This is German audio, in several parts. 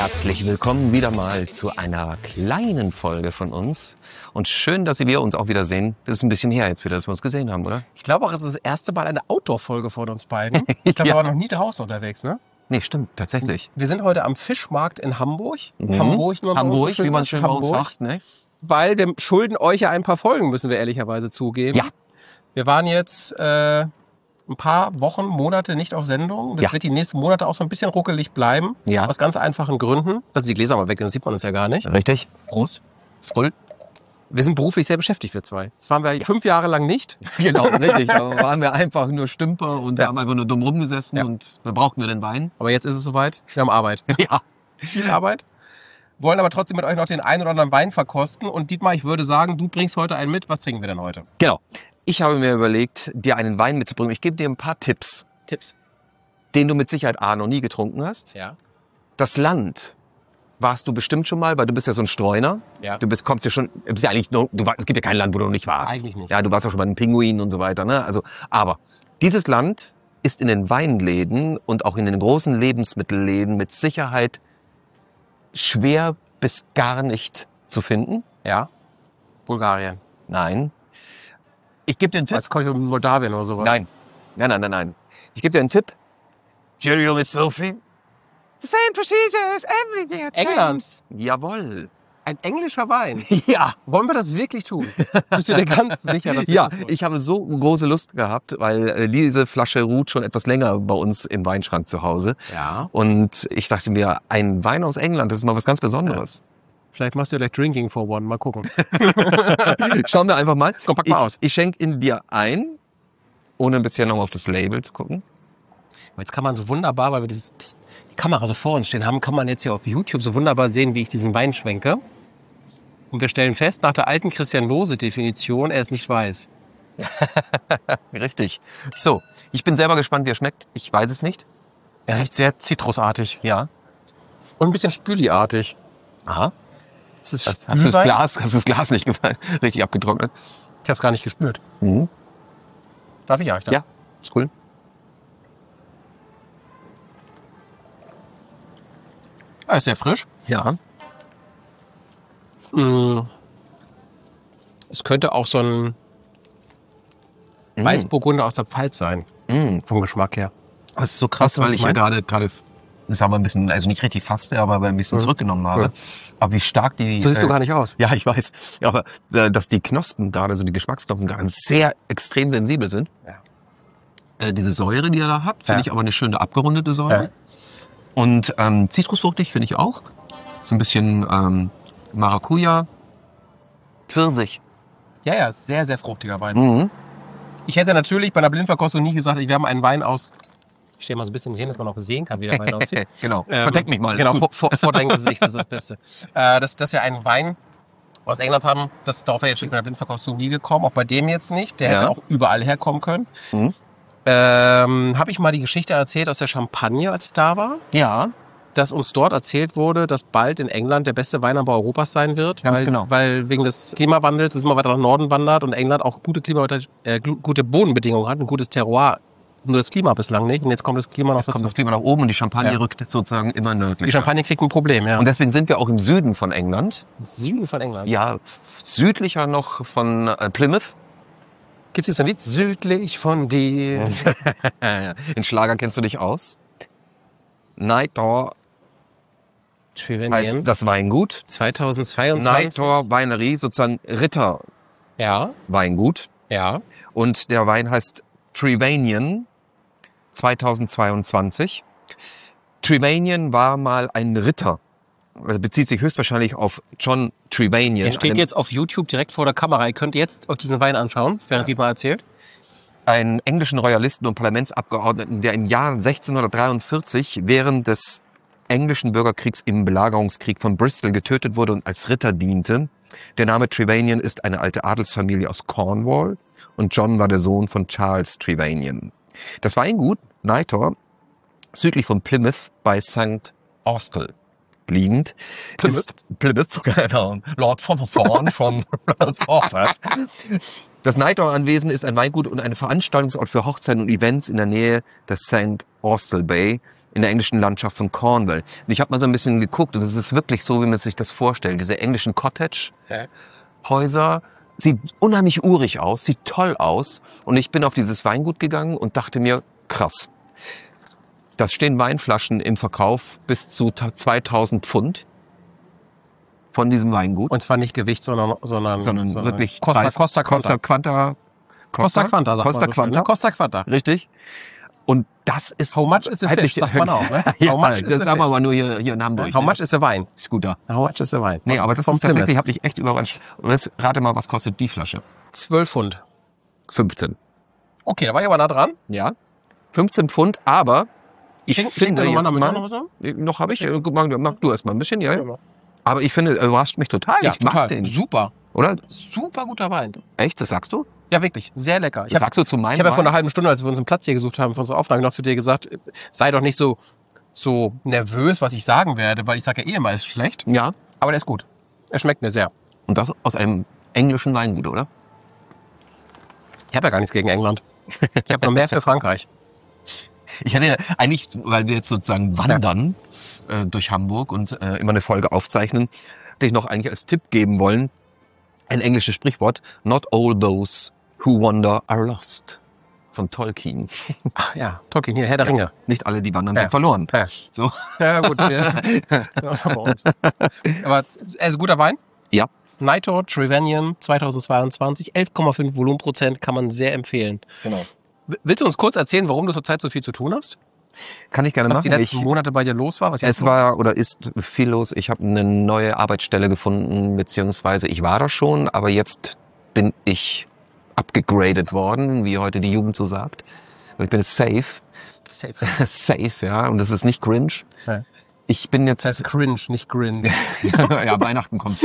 Herzlich willkommen wieder mal zu einer kleinen Folge von uns. Und schön, dass wir uns auch wieder sehen. Das ist ein bisschen her jetzt wieder, dass wir uns gesehen haben, oder? Ich glaube auch, es ist das erste Mal eine Outdoor-Folge von uns beiden. Ich glaube, Ja. wir waren noch nie draußen unterwegs, ne? Nee, stimmt, tatsächlich. Wir sind heute am Fischmarkt in Hamburg. Hamburg, wie man schön bei uns Hamburg. sagt, ne? Weil wir schulden euch ja ein paar Folgen, müssen wir ehrlicherweise zugeben. Ja. Wir waren jetzt ein paar Wochen, Monate nicht auf Sendung. Das Ja. wird die nächsten Monate auch so ein bisschen ruckelig bleiben. Ja. Aus ganz einfachen Gründen. Lass die Gläser mal weg, sonst sieht man uns ja gar nicht. Richtig. Prost. Skol. Wir sind beruflich sehr beschäftigt, wir zwei. Das waren wir 5 Jahre lang nicht. Genau, richtig. Da waren wir einfach nur Stümper und Ja. haben einfach nur dumm rumgesessen Ja. und da brauchten wir den Wein. Aber jetzt ist es soweit. Wir haben Arbeit. Ja. Viel Arbeit. Wollen aber trotzdem mit euch noch den einen oder anderen Wein verkosten. Und Dietmar, ich würde sagen, du bringst heute einen mit. Was trinken wir denn heute? Genau. Ich habe mir überlegt, dir einen Wein mitzubringen. Ich gebe dir ein paar Tipps, Tipps. den du mit Sicherheit noch nie getrunken hast. Ja. Das Land warst du bestimmt schon mal, weil du bist ja so ein Streuner. Ja. Du bist ja eigentlich nur, es gibt ja kein Land, wo du noch nicht warst. Eigentlich nicht. Ja, du warst auch schon bei den Pinguinen und so weiter, ne? Also, aber dieses Land ist in den Weinläden und auch in den großen Lebensmittelläden mit Sicherheit schwer bis gar nicht zu finden. Ja. Bulgarien. Nein. Ich gebe dir einen Tipp. Als kommt in Moldawien oder sowas. Nein. Nein. Ich gebe dir einen Tipp. Cheerio, Miss Sophie. The same procedure as every year. England. Jawohl. Ein englischer Wein. Ja. Wollen wir das wirklich tun? Bist du dir ganz sicher, dass wir Ja, das wollen? ich habe so große Lust gehabt, weil diese Flasche ruht schon etwas länger bei uns im Weinschrank zu Hause. Ja. Und ich dachte mir, ein Wein aus England, das ist mal was ganz Besonderes. Vielleicht machst du gleich Drinking for One. Mal gucken. Schauen wir einfach mal. Komm, pack mal aus. Ich schenke ihn dir ein, ohne bisher nochmal auf das Label zu gucken. Aber jetzt kann man so wunderbar, weil wir die Kamera so vor uns stehen haben, kann man jetzt hier auf YouTube so wunderbar sehen, wie ich diesen Wein schwenke. Und wir stellen fest, nach der alten Christian-Lose-Definition, er ist nicht weiß. Richtig. So, ich bin selber gespannt, wie er schmeckt. Ich weiß es nicht. Er riecht sehr zitrusartig. Ja. Und ein bisschen spüliartig. Aha. Das ist Hast du das Glas nicht gefallen? Richtig abgetrocknet? Ich habe es gar nicht gespürt. Mhm. Darf ich ja? Ja, ist cool. Er ist sehr frisch. Ja. Es könnte auch so ein Weißburgunder aus der Pfalz sein. Vom Geschmack her. Das ist so krass, Weißt du, was weil ich ich ja meine? gerade, sagen wir ein bisschen, also nicht richtig faste, aber ein bisschen zurückgenommen habe. Ja. Aber wie stark die... So siehst du gar nicht aus. Ja, ich weiß. Ja, aber dass die Knospen gerade, so die Geschmacksknospen gerade sehr extrem sensibel sind. Ja. Diese Säure, die er da hat, finde Ja. ich aber eine schöne abgerundete Säure. Ja. Und zitrusfruchtig finde ich auch. So ein bisschen Maracuja, Pfirsich. Ja, ist sehr, sehr fruchtiger Wein. Mhm. Ich hätte natürlich bei einer Blindverkostung nie gesagt, wir haben einen Wein aus... Ich stehe mal so ein bisschen hin, dass man auch sehen kann, wie der Wein aussieht. Genau, verdeck mich mal. Genau, vor deinem Gesicht, das ist das Beste. Dass wir einen Wein aus England haben, darauf wäre jetzt bei der Blindverkostung nie gekommen, auch bei dem jetzt nicht. Der Ja. hätte auch überall herkommen können. Mhm. Habe ich mal die Geschichte erzählt aus der Champagne, als ich da war, Ja, dass uns dort erzählt wurde, dass bald in England der beste Weinanbau Europas sein wird, Ganz genau. weil wegen des Klimawandels es immer weiter nach Norden wandert und England auch gute Bodenbedingungen hat, ein gutes Terroir. Nur das Klima bislang nicht. Und jetzt kommt das Klima noch jetzt kommt das Klima nach oben und die Champagne Ja. rückt sozusagen immer nördlicher. Die Champagne kriegt ein Problem, ja. Und deswegen sind wir auch im Süden von England. Süden von England. Ja, südlicher noch von Plymouth. Gibt es jetzt ein Lied? Südlich von dir. In Schlager kennst du dich aus. Nightor heißt das Weingut. 2022. Nightor Weinerie, sozusagen Ritter Ja, Weingut. ja. Und der Wein heißt Trevanion 2022. Trevanion war mal ein Ritter. Also bezieht sich höchstwahrscheinlich auf John Trevanion. Der steht jetzt auf YouTube direkt vor der Kamera. Ihr könnt jetzt euch diesen Wein anschauen, während die mal erzählt. Einen englischen Royalisten und Parlamentsabgeordneten, der im Jahr 1643 während des englischen Bürgerkriegs im Belagerungskrieg von Bristol getötet wurde und als Ritter diente. Der Name Trevanion ist eine alte Adelsfamilie aus Cornwall und John war der Sohn von Charles Trevanion. Das Weingut Nightor, südlich von Plymouth bei St. Austell liegend, ist Plymouth, genau, Lord Thorn von Das Nightor-Anwesen ist ein Weingut und ein Veranstaltungsort für Hochzeiten und Events in der Nähe des St. Austell Bay in der englischen Landschaft von Cornwall. Und ich habe mal so ein bisschen geguckt und es ist wirklich so, wie man sich das vorstellt. Diese englischen Cottage-Häuser, sieht unheimlich urig aus, sieht toll aus. Und ich bin auf dieses Weingut gegangen und dachte mir, krass. Da stehen Weinflaschen im Verkauf bis zu 2000 Pfund von diesem Weingut. Und zwar nicht Gewicht, sondern wirklich Costa Quanta. Costa Quanta. Richtig. Und das ist... How much is a fish, sagt man auch, ne? Ja, das sagen wir aber nur hier in Hamburg. How much is a wine? Scooter. How much is a wine? Nee, aber das ist tatsächlich, habe ich echt überrascht. Und jetzt rate mal, was kostet die Flasche? 12 Pfund. 15. Okay, da war ich aber nah dran. Ja. 15 Pfund, aber ich finde jetzt noch habe ich, mach du erst mal ein bisschen, ja. Aber ich finde, überrascht mich total. Ja, ich mag total. den. Super. Oder? Super guter Wein. Echt, das sagst du? Ja, wirklich. Sehr lecker. Das sagst du zu meinem Ich habe ja vor Wein? einer halben Stunde, als wir uns einen Platz hier gesucht haben für unsere Aufnahme, noch zu dir gesagt, sei doch nicht so nervös, was ich sagen werde, weil ich sage ja immer, ist schlecht. Ja. Aber der ist gut. Er schmeckt mir sehr. Und das aus einem englischen Weingut, oder? Ich habe ja gar nichts gegen England. Ich habe nur mehr für Frankreich. Ich hatte ja eigentlich, weil wir jetzt sozusagen wandern durch Hamburg und immer eine Folge aufzeichnen, hätte ich noch eigentlich als Tipp geben wollen, ein englisches Sprichwort, not all those who wander are lost, von Tolkien. Ach ja, Tolkien hier, Herr der Ringe. Nicht alle, die wandern, sind verloren. Ja. So. Ja gut, das haben wir uns. Aber also guter Wein. Ja. Nightor Trevanion 2022, 11,5 Volumenprozent, kann man sehr empfehlen. Genau. Willst du uns kurz erzählen, warum du zurzeit so viel zu tun hast? Kann ich gerne Was machen. die letzten Monate bei dir los war? Es war oder ist viel los. Ich habe eine neue Arbeitsstelle gefunden, beziehungsweise ich war da schon, aber jetzt bin ich abgegradet worden, wie heute die Jugend so sagt. Ich bin safe. Safe, ja. Und das ist nicht cringe. Ja. Ich bin jetzt... Das heißt cringe, nicht gringe. Ja, Weihnachten kommt.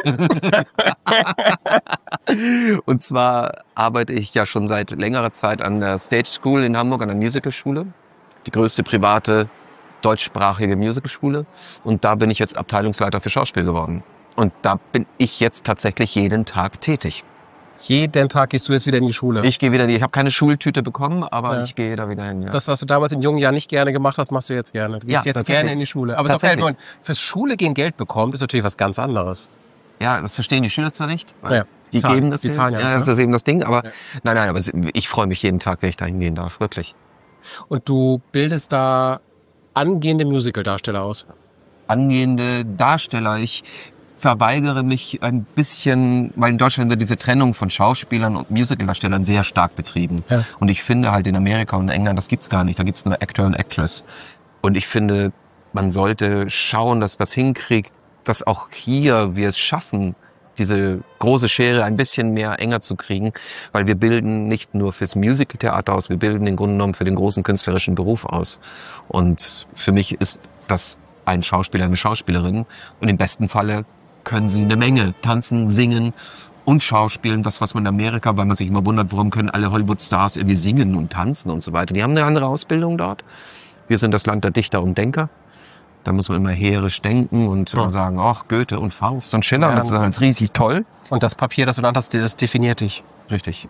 Und zwar arbeite ich ja schon seit längerer Zeit an der Stage School in Hamburg, an der Musicalschule. Die größte private deutschsprachige Musicalschule. Und da bin ich jetzt Abteilungsleiter für Schauspiel geworden. Und da bin ich jetzt tatsächlich jeden Tag tätig. Jeden Tag gehst du jetzt wieder in die Schule? Ich gehe wieder, ich habe keine Schultüte bekommen, aber ich gehe da wieder hin. Ja. Das, was du damals in jungen Jahren nicht gerne gemacht hast, machst du jetzt gerne. Du gehst jetzt gerne in die Schule. Aber fürs Schule gehen Geld bekommt, ist natürlich was ganz anderes. Ja, das verstehen die Schüler zwar nicht. Ja, die zahlen, geben das die Geld. zahlen ja, das ist eben das Ding. Aber nein, aber ich freue mich jeden Tag, wenn ich da hingehen darf, wirklich. Und du bildest da angehende Musical-Darsteller aus? Angehende Darsteller. Ich verweigere mich ein bisschen, weil in Deutschland wird diese Trennung von Schauspielern und Musicaldarstellern sehr stark betrieben. Ja. Und ich finde halt in Amerika und in England, das gibt's gar nicht. Da gibt's nur Actor und Actress. Und ich finde, man sollte schauen, dass was hinkriegt, dass auch hier wir es schaffen, diese große Schere ein bisschen mehr enger zu kriegen, weil wir bilden nicht nur fürs Musical-Theater aus, wir bilden im Grunde genommen für den großen künstlerischen Beruf aus. Und für mich ist das ein Schauspieler, eine Schauspielerin. Und im besten Falle können sie eine Menge tanzen, singen und schauspielen. Das, was man in Amerika, weil man sich immer wundert, warum können alle Hollywood-Stars irgendwie singen und tanzen und so weiter. Die haben eine andere Ausbildung dort. Wir sind das Land der Dichter und Denker. Da muss man immer hehrisch denken und sagen, ach, Goethe und Faust und Schiller, das ist alles riesig toll. Und das Papier, das du dann hast, das definiert dich. Richtig.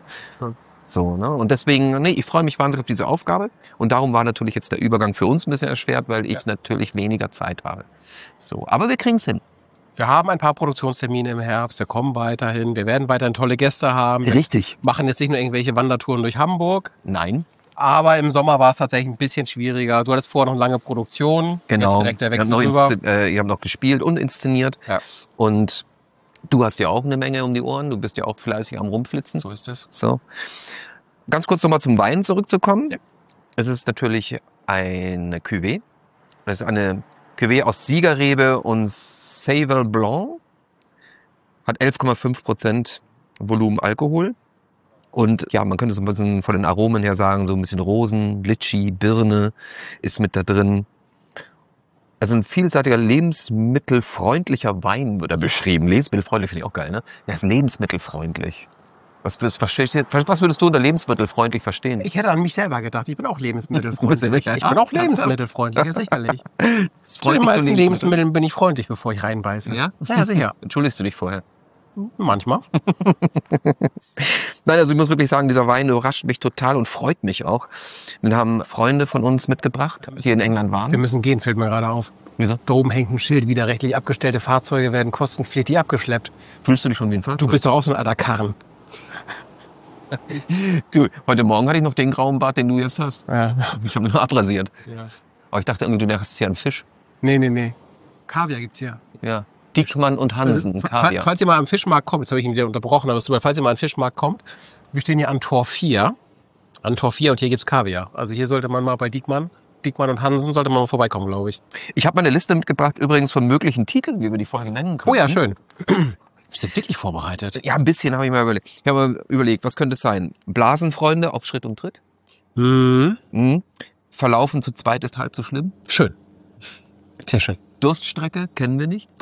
So, ne? Und deswegen, ich freue mich wahnsinnig auf diese Aufgabe. Und darum war natürlich jetzt der Übergang für uns ein bisschen erschwert, weil ich natürlich weniger Zeit habe. So, aber wir kriegen's hin. Wir haben ein paar Produktionstermine im Herbst, wir kommen weiterhin, wir werden weiterhin tolle Gäste haben. Richtig. Wir machen jetzt nicht nur irgendwelche Wandertouren durch Hamburg. Nein. Aber im Sommer war es tatsächlich ein bisschen schwieriger. Du hattest vorher noch lange Produktion. Genau. Jetzt direkt der Wechsel rüber. Ihr habt noch gespielt und inszeniert. Ja. Und du hast ja auch eine Menge um die Ohren. Du bist ja auch fleißig am Rumflitzen. So ist es. So. Ganz kurz nochmal zum Wein zurückzukommen. Ja. Es ist natürlich eine Cuvée. Es ist eine Cuvée aus Siegerrebe und Sauvignon Blanc. Hat 11,5% Volumen Alkohol. Und ja, man könnte so ein bisschen von den Aromen her sagen, so ein bisschen Rosen, Litschi, Birne ist mit da drin. Also ein vielseitiger, lebensmittelfreundlicher Wein wird da beschrieben. Lebensmittelfreundlich finde ich auch geil, ne? Der ist lebensmittelfreundlich. Was würdest du unter lebensmittelfreundlich verstehen? Ich hätte an mich selber gedacht. Ich bin auch lebensmittelfreundlich. Ich bin auch lebensmittelfreundlich, ja, sicherlich. Zu den meisten Lebensmitteln bin ich freundlich, bevor ich reinbeiße. Ja? Ja, sicher. Entschuldigst du dich vorher? Manchmal. Nein, also ich muss wirklich sagen, dieser Wein überrascht mich total und freut mich auch. Wir haben Freunde von uns mitgebracht, die in England Wir waren. müssen gehen, fällt mir gerade auf. Wieso? Da oben hängt ein Schild, widerrechtlich abgestellte Fahrzeuge werden kostenpflichtig abgeschleppt. Fühlst du dich schon wie ein Du Fahrzeug? bist doch auch so ein alter Karren. Du, heute Morgen hatte ich noch den grauen Bart, den du jetzt hast. Ja. Ich habe ihn nur abrasiert. Ja. Aber ich dachte irgendwie, du hast hier einen Fisch. Nee. Kaviar gibt's hier. Ja. Diekmann und Hansen, Kaviar. Falls ihr mal am Fischmarkt kommt, jetzt habe ich ihn wieder unterbrochen, aber falls ihr mal am Fischmarkt kommt, wir stehen hier an Tor 4. An Tor 4 und hier gibt's Kaviar. Also hier sollte man mal bei Diekmann und Hansen sollte man mal vorbeikommen, glaube ich. Ich habe mal eine Liste mitgebracht, übrigens von möglichen Titeln, wie wir die Folge nennen können. Oh ja, schön. Bist du wirklich vorbereitet? Ja, ein bisschen habe ich mal überlegt. Ich habe mal überlegt, was könnte es sein? Blasenfreunde auf Schritt und Tritt? Mhm. Verlaufen zu zweit ist halb so schlimm. Schön. Sehr schön. Durststrecke kennen wir nicht.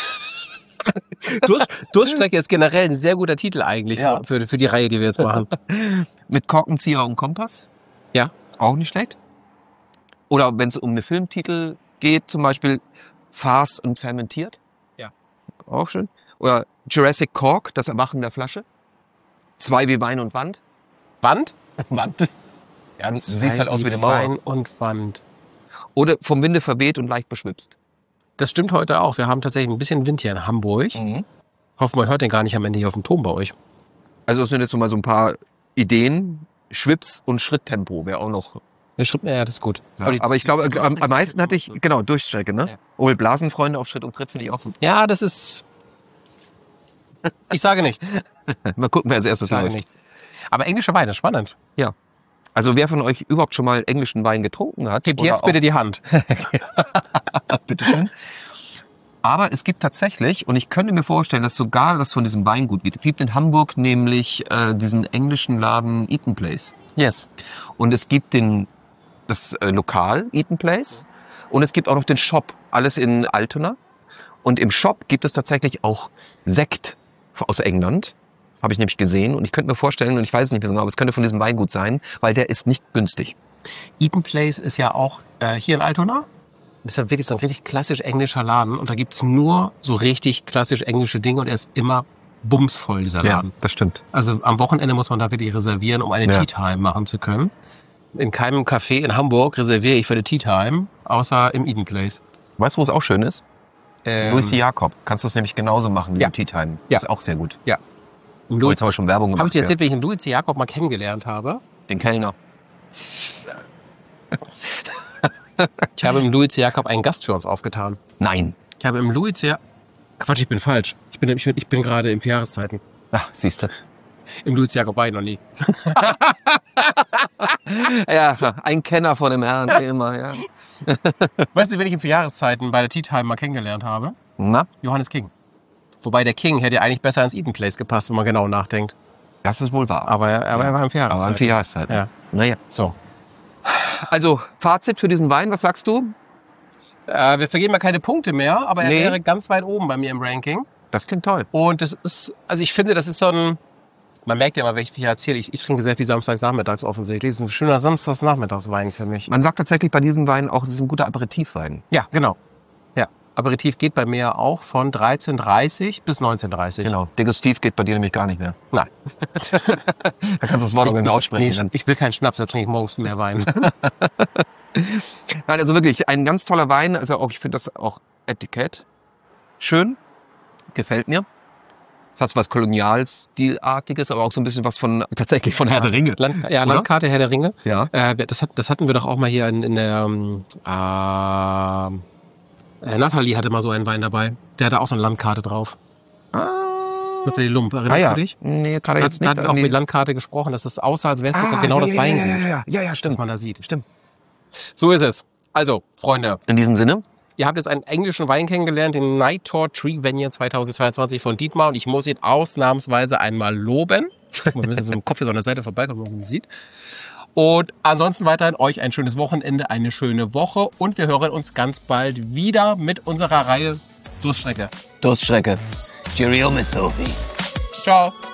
Durststrecke ist generell ein sehr guter Titel eigentlich Ja. für die Reihe, die wir jetzt machen. Mit Korkenzieher und Kompass. Ja. Auch nicht schlecht. Oder wenn es um eine Filmtitel geht, zum Beispiel Fast und Fermentiert. Ja. Auch schön. Oder Jurassic Cork, das Erwachen der Flasche. 2 wie Wein und Wand. Wand? Wand. Ja, du siehst halt aus wie eine Mauer. Wein und Wand. Oder vom Winde verweht und leicht beschwipst. Das stimmt heute auch. Wir haben tatsächlich ein bisschen Wind hier in Hamburg. Hoffen wir hört den gar nicht am Ende hier auf dem Turm bei euch. Also es sind jetzt so mal so ein paar Ideen. Schwips und Schritttempo wäre auch noch. Ja, das ist gut. Ja, aber ich glaube, am meisten hatte ich, genau, Durchstrecke, ne? Ja. Oder Blasenfreunde auf Schritt und Tritt finde ich auch gut. Ja, das ist... Ich sage nichts. Mal gucken, wer als Ich erstes sage läuft. nichts. Aber englische Weine, spannend. Also wer von euch überhaupt schon mal englischen Wein getrunken hat. Gebt oder jetzt bitte die Hand. Bitteschön. Aber es gibt tatsächlich, und ich könnte mir vorstellen, dass sogar das von diesem Weingut gibt. Es gibt in Hamburg nämlich diesen englischen Laden Eaton Place. Yes. Und es gibt das Lokal Eaton Place. Und es gibt auch noch den Shop. Alles in Altona. Und im Shop gibt es tatsächlich auch Sekt aus England. Habe ich nämlich gesehen. Und ich könnte mir vorstellen, und ich weiß es nicht mehr so genau, aber es könnte von diesem Weingut sein, weil der ist nicht günstig. Eaton Place ist ja auch hier in Altona. Das ist ja wirklich so ein richtig klassisch englischer Laden. Und da gibt's nur so richtig klassisch englische Dinge. Und er ist immer bumsvoll, dieser Laden. das stimmt. Also am Wochenende muss man da wirklich reservieren, um eine Tea Time machen zu können. In keinem Café in Hamburg reserviere ich für eine Tea Time, außer im Eaton Place. Weißt du, wo es auch schön ist? Louis Jakob. Kannst du es nämlich genauso machen wie Ja. im Tea Time. Ja. Ist auch sehr gut. Ja. Oh, jetzt haben wir schon Werbung gemacht. Habe ich dir erzählt, wie ich den Louis C. Jakob mal kennengelernt habe? Den Kellner. Ich habe im Louis C. Jakob einen Gast für uns aufgetan. Nein. Ich habe im Louis C. Quatsch, ich bin falsch. Ich bin gerade im 4 Jahreszeiten. Ach, siehst du. Im Louis C. Jakob war ich noch nie. Ja, ein Kenner von dem Herrn, immer, ja. Weißt du, wen ich im 4 Jahreszeiten bei der Tea Time mal kennengelernt habe? Na, Johannes King. Wobei der King hätte ja eigentlich besser ins Eaton Place gepasst, wenn man genau nachdenkt. das ist wohl wahr. Aber er war im 4 Aber Jahreszeiten. an 4 Jahreszeiten. Ja. Naja. So. Also, Fazit für diesen Wein, was sagst du? Wir vergeben ja keine Punkte mehr, aber er Nee. wäre ganz weit oben bei mir im Ranking. Das klingt toll. Und das ist, also ich finde, das ist so ein, man merkt ja immer, wenn ich hier erzähle, ich trinke sehr viel samstags-nachmittags offensichtlich. Das ist ein schöner Samstags-Nachmittagswein für mich. Man sagt tatsächlich bei diesem Wein auch, es ist ein guter Aperitivwein. Ja, genau. Ja. Aperitif geht bei mir auch von 13:30 bis 19:30. Genau. Degustativ geht bei dir nämlich gar nicht mehr. Nein. Da kannst du das Wort auch nicht mehr aussprechen. Ich will keinen Schnaps, da trinke ich morgens mehr Wein. Nein, also wirklich ein ganz toller Wein. Also auch, ich finde das auch Etikett schön. Gefällt mir. Es hat was Kolonialstilartiges, aber auch so ein bisschen was von, tatsächlich von Herr der Ringe. Oder? Landkarte Herr der Ringe. Ja. Das hatten wir doch auch mal hier in der, Nathalie hatte mal so einen Wein dabei. Der hatte auch so eine Landkarte drauf. Nathalie Lump, erinnerst du dich? Nee, gerade jetzt Da nicht. hatten wir auch mit Landkarte gesprochen, dass das aussah, als wäre es sogar genau das Weingut, Ja, stimmt. das man da sieht. Stimmt. So ist es. Also, Freunde, In diesem Sinne, ihr habt jetzt einen englischen Wein kennengelernt, den Nighthawk Tree Vineyard 2022 von Dietmar, und ich muss ihn ausnahmsweise einmal loben. Wir müssen jetzt mit dem Kopf hier so an der Seite vorbeikommen, wenn man ihn sieht. Und ansonsten weiterhin euch ein schönes Wochenende, eine schöne Woche, und wir hören uns ganz bald wieder mit unserer Reihe Durststrecke. Durststrecke. Cheerio, Miss Sophie. Ciao.